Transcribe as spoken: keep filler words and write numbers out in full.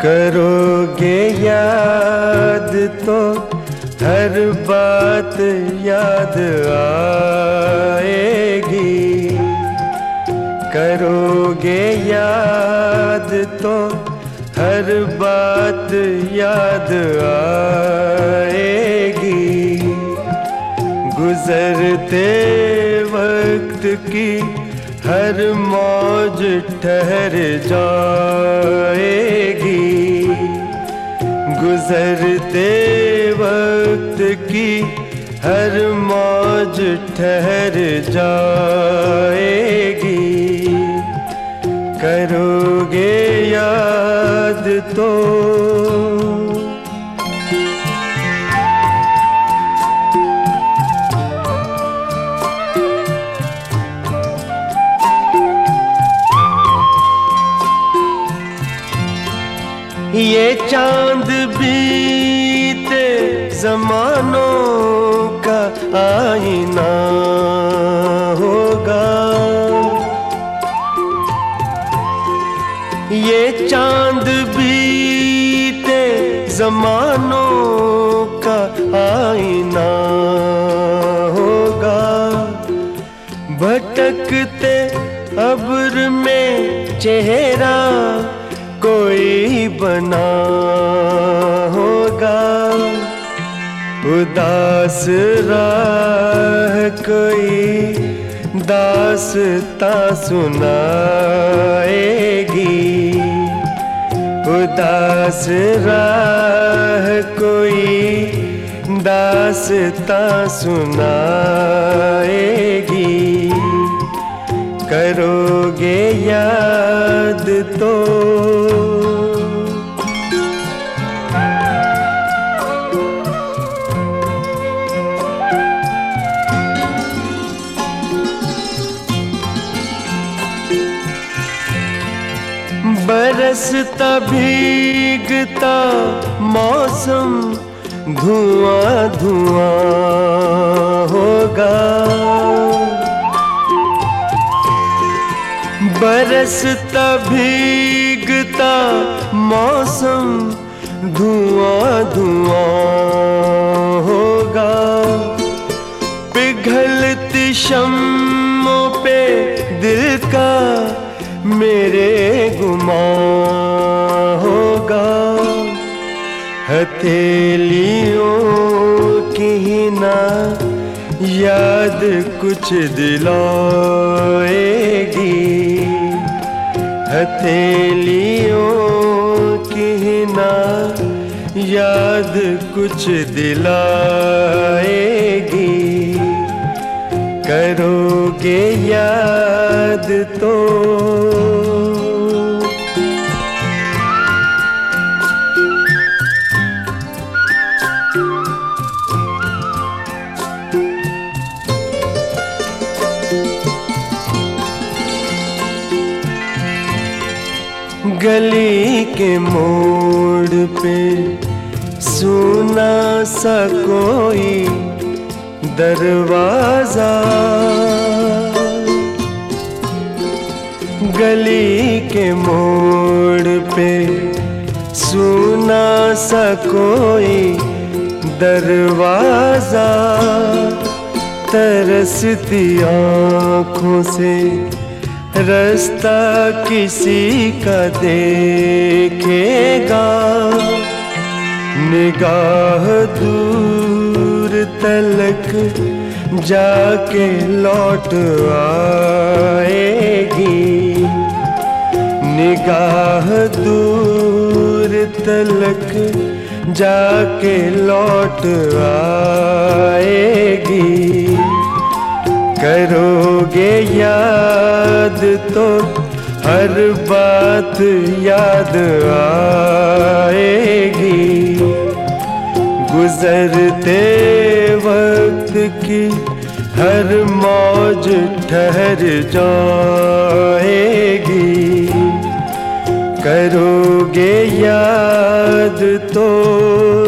करोगे याद तो हर बात याद आएगी। करोगे याद तो हर बात याद आएगी। गुजरते वक्त की हर मौज ठहर जाएगी। गुजरते वक्त की हर मौज ठहर जाएगी। करोगे याद तो ये चांद बीते जमानों का आईना होगा। ये चांद बीते जमानों का आईना होगा। भटकते अब्र में चेहरा कोई बना होगा। उदास राह कोई दास्तां सुनाएगी। उदास राह कोई दास्तां सुनाएगी। करोगे याद तो बरसता भीगता मौसम धुआं धुआं होगा। बरसता भीगता मौसम धुआं धुआं होगा। पिघलती शम्मों पे दिल का मेरे गुमां होगा। हथेलियों की ना याद कुछ दिलाएगी। हथेलियों की ना याद कुछ दिलाएगी। करोगे याद तो गली के मोड़ पे सुना सा कोई दरवाजा। गली के मोड़ पे सुना सा कोई दरवाजा। तरसती आँखों से रास्ता किसी का देखेगा। निगाह दूर तलक जाके लौट आएगी। निगाह दूर तलक जाके लौट आएगी। करोगे याद तो हर बात याद आएगी। गुजरते वक्त की हर मौज ठहर जाएगी। करोगे याद तो